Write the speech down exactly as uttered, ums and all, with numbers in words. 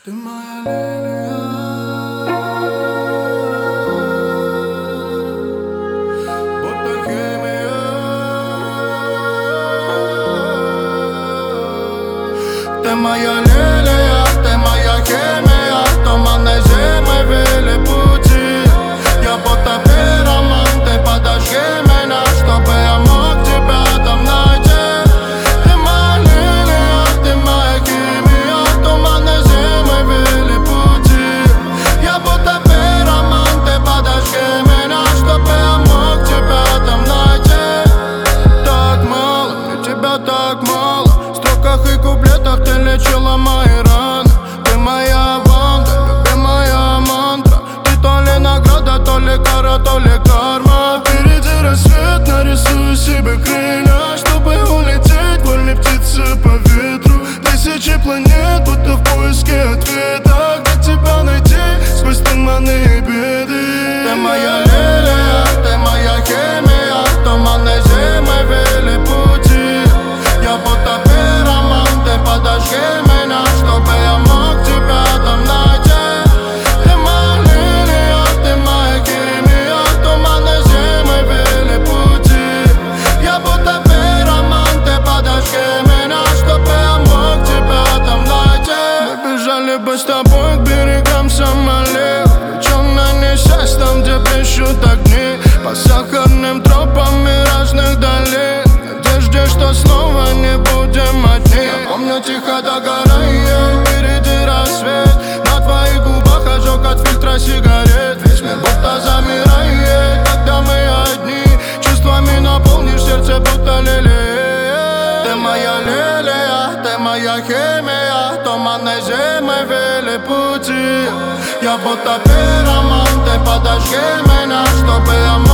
Ты моя лилия, будто химия. Ты моя лилия, ты моя химия. Туманной зимой вели пути. Я будто пироман, ты подожги меня, чтобы я мог тебя там найти. Ты моя лилия, ты моя химия. Туманной зимой вели пути. Я будто пироман, ты подожги меня, чтобы я мог тебя там найти. Так мало, мне тебя так мало. В строках и куплетах ты лечила мои раны. Ты моя ванда, любимая мантра. Ты то ли награда, то ли кара, то ли карма. Впереди рассвет, нарисую себе крылья, чтобы улететь вольной птицы по ветру. Тысячи планет, будто в поиске ответа. Где тебя найти сквозь туманы и беды? Ты моя лилия, ты моя химия. Туманной зимой вели пути. Я будто пироман, ты подожги меня, чтобы я мог тебя там найти. Ты моя лилия, ты моя химия. Туманной зимой вели пути. Я будто пироман, ты подожги меня, чтобы я мог тебя там найти. Мы бежали бы с тобой к берегам Сомали, увлеченно несясь там, где блещут огни, по сахарным тропам и разных долин, в надежде, что снова не будем одни. Я помню, тихо догорает впереди рассвет. На твоих губах ожог от фильтра сигарет. Весь мир будто замирает, когда мы одни. Чувствами наполнишь сердце, будто лилия. Ты моя лилия, ты моя химия. Туманной зимой вели пути. Я будто пироман, ты подожги меня, чтобы я мог